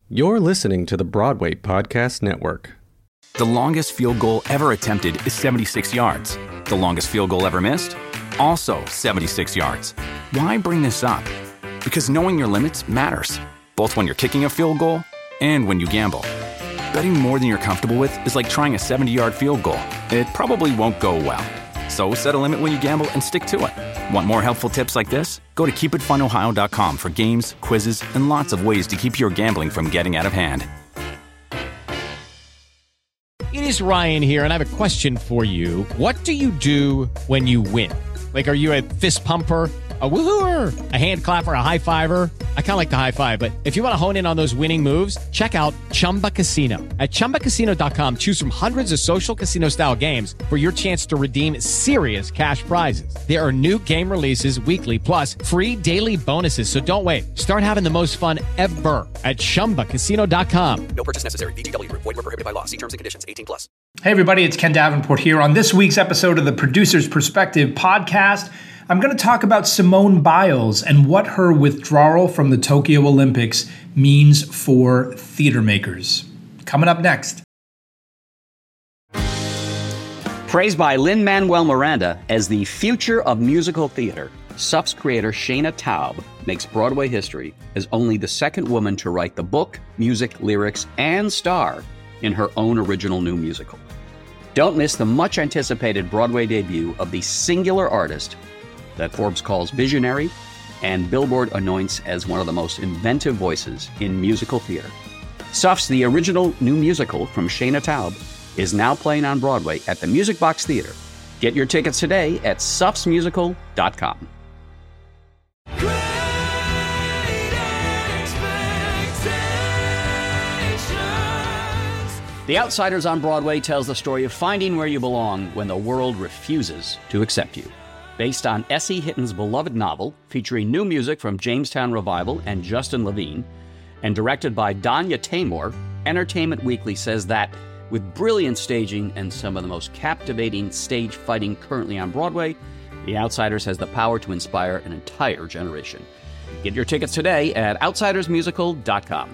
You're listening to the Broadway Podcast Network. The longest field goal ever attempted is 76 yards. The longest field goal ever missed? Also 76 yards. Why bring this up? Because knowing your limits matters, both when you're kicking a field goal and when you gamble. Betting more than you're comfortable with is like trying a 70-yard field goal. It probably won't go well. So set a limit when you gamble and stick to it. Want more helpful tips like this? Go to keepitfunohio.com for games, quizzes, and lots of ways to keep your gambling from getting out of hand. It is Ryan here, and I have a question for you. What do you do when you win? Like, are you a fist pumper, a woohooer, a hand clapper, a high fiver? I kind of like the high five, but if you want to hone in on those winning moves, check out Chumba Casino. At ChumbaCasino.com, choose from hundreds of social casino-style games for your chance to redeem serious cash prizes. There are new game releases weekly, plus free daily bonuses. So don't wait. Start having the most fun ever at ChumbaCasino.com. No purchase necessary. VGW. Void where prohibited by law. See terms and conditions. 18+. Hey everybody, it's Ken Davenport here. On this week's episode of the Producer's Perspective podcast, I'm going to talk about Simone Biles and what her withdrawal from the Tokyo Olympics means for theater makers. Coming up next. Praised by Lin-Manuel Miranda as the future of musical theater, SUF's creator Shana Taub makes Broadway history as only the second woman to write the book, music, lyrics, and star in her own original new musical. Don't miss the much-anticipated Broadway debut of the singular artist that Forbes calls visionary and Billboard anoints as one of the most inventive voices in musical theater. SUF's The Original New Musical from Shana Taub is now playing on Broadway at the Music Box Theater. Get your tickets today at sufsmusical.com. The Outsiders on Broadway tells the story of finding where you belong when the world refuses to accept you. Based on S.E. Hitton's beloved novel, featuring new music from Jamestown Revival and Justin Levine, and directed by Danya Taymor, Entertainment Weekly says that, with brilliant staging and some of the most captivating stage fighting currently on Broadway, The Outsiders has the power to inspire an entire generation. Get your tickets today at outsidersmusical.com.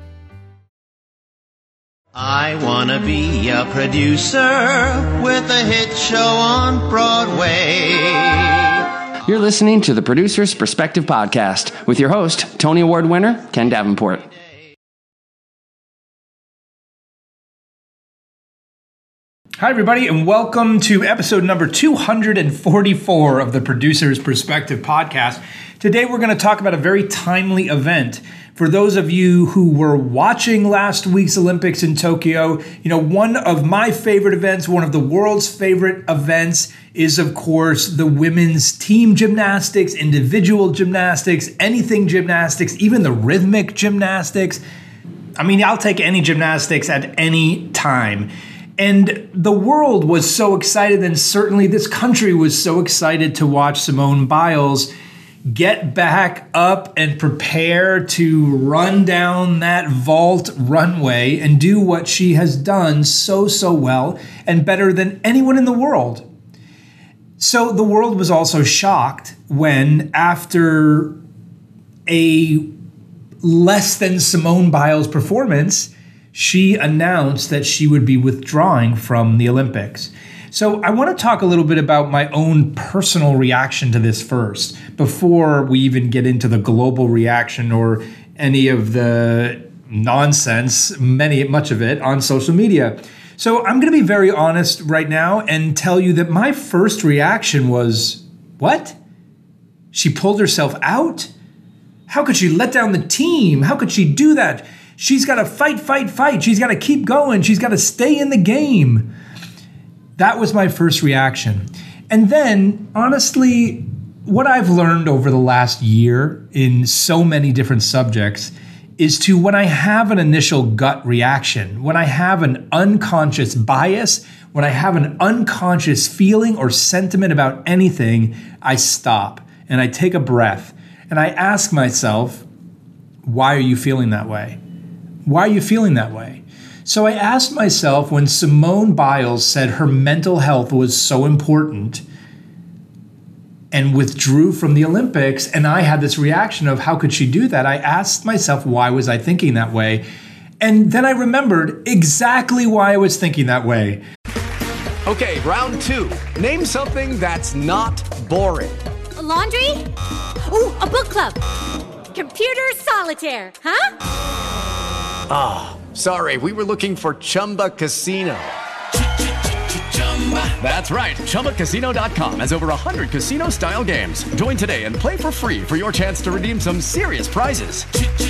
I wanna be a producer with a hit show on Broadway. You're listening to the Producer's Perspective Podcast with your host, Tony Award winner, Ken Davenport. Hi, everybody, and welcome to episode number 244 of the Producer's Perspective podcast. Today, we're going to talk about a very timely event. For those of you who were watching last week's Olympics in Tokyo, one of my favorite events, one of the world's favorite events is, of course, the women's team gymnastics, individual gymnastics, anything gymnastics, even the rhythmic gymnastics. I'll take any gymnastics at any time. And the world was so excited, and certainly this country was so excited to watch Simone Biles get back up and prepare to run down that vault runway and do what she has done so well and better than anyone in the world. So the world was also shocked when, after a less than Simone Biles performance, she announced that she would be withdrawing from the Olympics. So I want to talk a little bit about my own personal reaction to this first, before we even get into the global reaction or any of the nonsense, much of it, on social media. So I'm going to be very honest right now and tell you that my first reaction was, what? She pulled herself out? How could she let down the team? How could she do that? She's got to fight. She's got to keep going. She's got to stay in the game. That was my first reaction. And then, honestly, what I've learned over the last year in so many different subjects is to, when I have an initial gut reaction, when I have an unconscious bias, when I have an unconscious feeling or sentiment about anything, I stop and I take a breath and I ask myself, why are you feeling that way? Why are you feeling that way? So I asked myself, when Simone Biles said her mental health was so important, and withdrew from the Olympics. And I had this reaction of, how could she do that? I asked myself, why was I thinking that way? And then I remembered exactly why I was thinking that way. Okay, round 2. Name something that's not boring. A laundry? Ooh, a book club. Computer solitaire, huh? Ah, oh, sorry, we were looking for Chumba Casino. That's right, ChumbaCasino.com has over 100 casino-style games. Join today and play for free for your chance to redeem some serious prizes.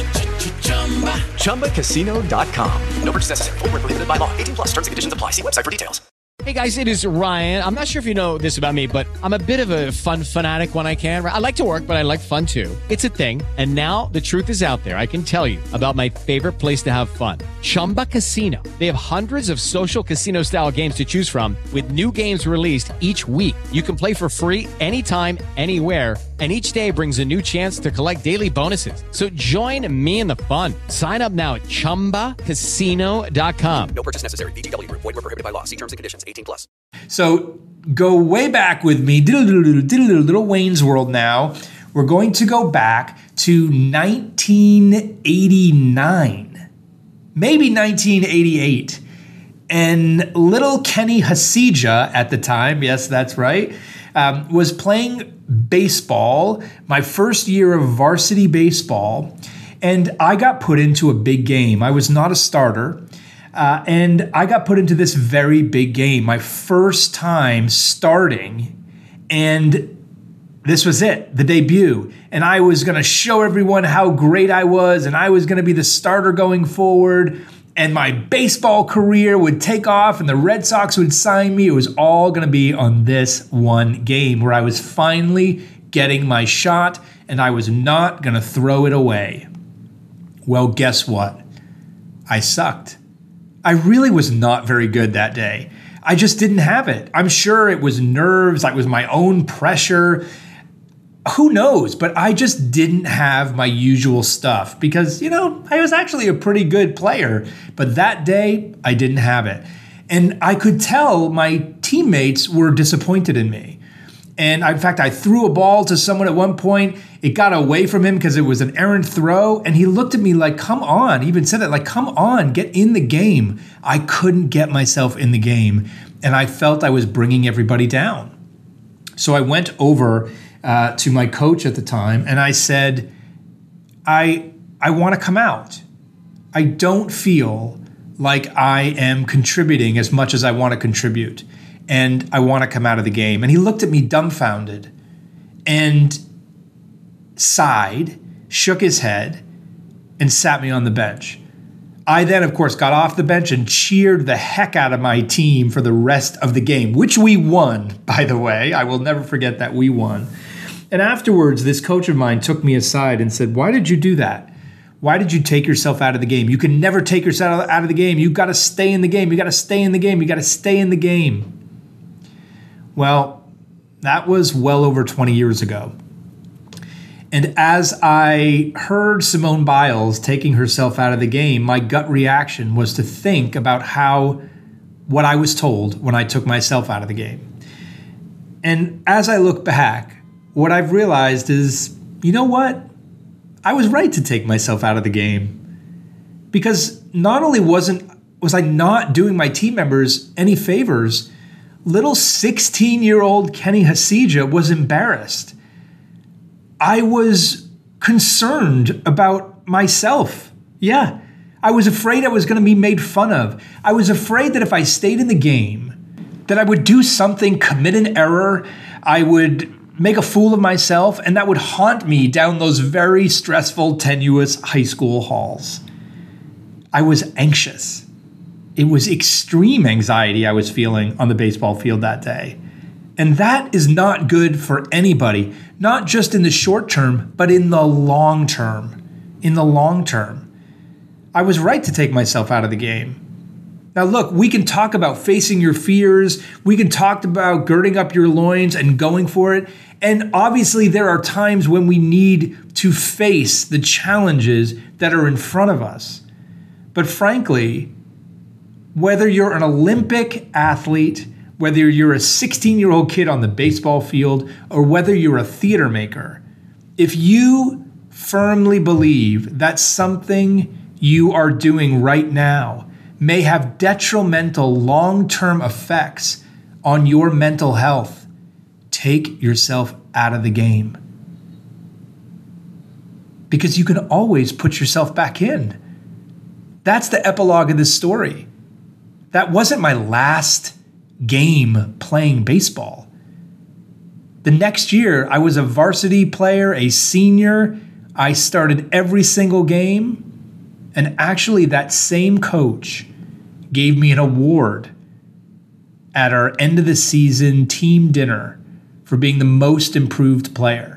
ChumbaCasino.com. No purchase necessary. Void where prohibited by law. 18+. Terms and conditions apply. See website for details. Hey guys, it is Ryan. I'm not sure if you know this about me, but I'm a bit of a fun fanatic when I can. I like to work, but I like fun too. It's a thing. And now the truth is out there. I can tell you about my favorite place to have fun. Chumba Casino. They have hundreds of social casino style games to choose from with new games released each week. You can play for free anytime, anywhere. And each day brings a new chance to collect daily bonuses. So join me in the fun. Sign up now at ChumbaCasino.com. No purchase necessary. VGW. Void where prohibited by law. See terms and conditions. 18+. So go way back with me, little Wayne's World now. We're going to go back to 1989, maybe 1988. And little Kenny Hasija at the time, yes, that's right, was playing baseball, my first year of varsity baseball, and I got put into a big game. I was not a starter. And I got put into this very big game, my first time starting, and this was it, the debut. And I was going to show everyone how great I was, and I was going to be the starter going forward, and my baseball career would take off, and the Red Sox would sign me. It was all going to be on this one game where I was finally getting my shot, and I was not going to throw it away. Well, guess what? I sucked. I really was not very good that day. I just didn't have it. I'm sure it was nerves, it was my own pressure. Who knows? But I just didn't have my usual stuff because, I was actually a pretty good player. But that day, I didn't have it. And I could tell my teammates were disappointed in me. And in fact, I threw a ball to someone at one point. It got away from him because it was an errant throw. And he looked at me like, come on. He even said that, like, come on, get in the game. I couldn't get myself in the game. And I felt I was bringing everybody down. So I went over to my coach at the time and I said, I want to come out. I don't feel like I am contributing as much as I want to contribute. And I want to come out of the game. And he looked at me dumbfounded and sighed, shook his head, and sat me on the bench. I then, of course, got off the bench and cheered the heck out of my team for the rest of the game, which we won, by the way. I will never forget that we won. And afterwards, this coach of mine took me aside and said, why did you do that? Why did you take yourself out of the game? You can never take yourself out of the game. You've got to stay in the game. You got to stay in the game. You got to stay in the game. Well, that was well over 20 years ago. And as I heard Simone Biles taking herself out of the game, my gut reaction was to think about what I was told when I took myself out of the game. And as I look back, what I've realized is, you know what? I was right to take myself out of the game. Because not only was I not doing my team members any favors, little 16-year-old Kenny Hasija was embarrassed. I was concerned about myself. Yeah, I was afraid I was going to be made fun of. I was afraid that if I stayed in the game, that I would do something, commit an error, I would make a fool of myself, and that would haunt me down those very stressful, tenuous high school halls. I was anxious. It was extreme anxiety I was feeling on the baseball field that day. And that is not good for anybody, not just in the short term, but in the long term. In the long term. I was right to take myself out of the game. Now look, we can talk about facing your fears. We can talk about girding up your loins and going for it. And obviously there are times when we need to face the challenges that are in front of us. But frankly, whether you're an Olympic athlete, whether you're a 16-year-old kid on the baseball field or whether you're a theater maker, if you firmly believe that something you are doing right now may have detrimental long-term effects on your mental health, take yourself out of the game. Because you can always put yourself back in. That's the epilogue of this story. That wasn't my last game playing baseball. The next year, I was a varsity player, a senior. I started every single game. And actually, that same coach gave me an award at our end of the season team dinner for being the most improved player.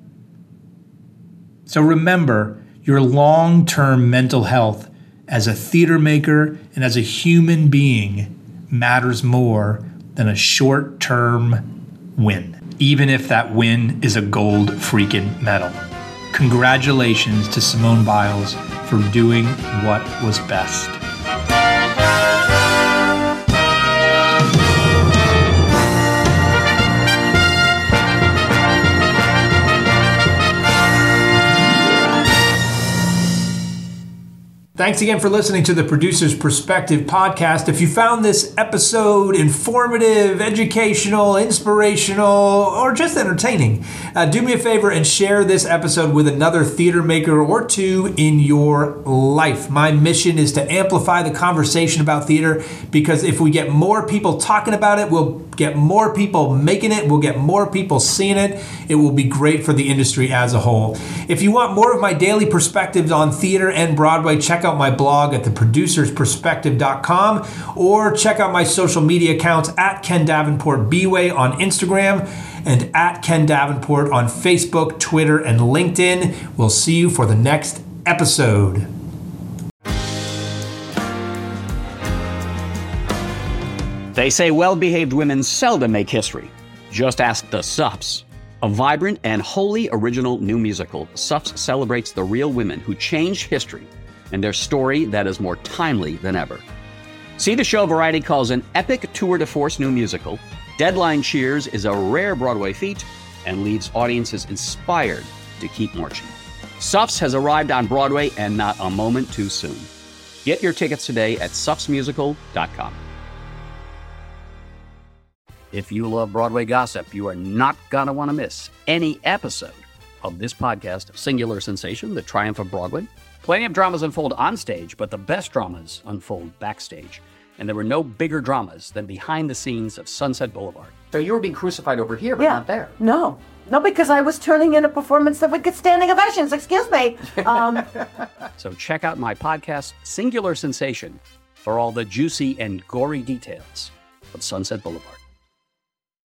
So remember, your long-term mental health as a theater maker and as a human being matters more than a short-term win, even if that win is a gold freaking medal. Congratulations to Simone Biles for doing what was best. Thanks again for listening to the Producer's Perspective podcast. If you found this episode informative, educational, inspirational, or just entertaining, do me a favor and share this episode with another theater maker or two in your life. My mission is to amplify the conversation about theater, because if we get more people talking about it, we'll get more people making it, we'll get more people seeing it. It will be great for the industry as a whole. If you want more of my daily perspectives on theater and Broadway, check out my blog at theproducersperspective.com, or check out my social media accounts at Ken Davenport B-Way on Instagram and at Ken Davenport on Facebook, Twitter, and LinkedIn. We'll see you for the next episode. They say well-behaved women seldom make history. Just ask the Suffs. A vibrant and wholly original new musical, Suffs celebrates the real women who changed history and their story that is more timely than ever. See the show Variety calls an epic tour de force new musical. Deadline cheers is a rare Broadway feat and leaves audiences inspired to keep marching. Suffs has arrived on Broadway, and not a moment too soon. Get your tickets today at suffsmusical.com. If you love Broadway gossip, you are not going to want to miss any episode of this podcast of Singular Sensation, The Triumph of Broadway. Plenty of dramas unfold on stage, but the best dramas unfold backstage. And there were no bigger dramas than behind the scenes of Sunset Boulevard. So you were being crucified over here, but not there. No, because I was turning in a performance that would get standing ovations. Excuse me. So check out my podcast, Singular Sensation, for all the juicy and gory details of Sunset Boulevard.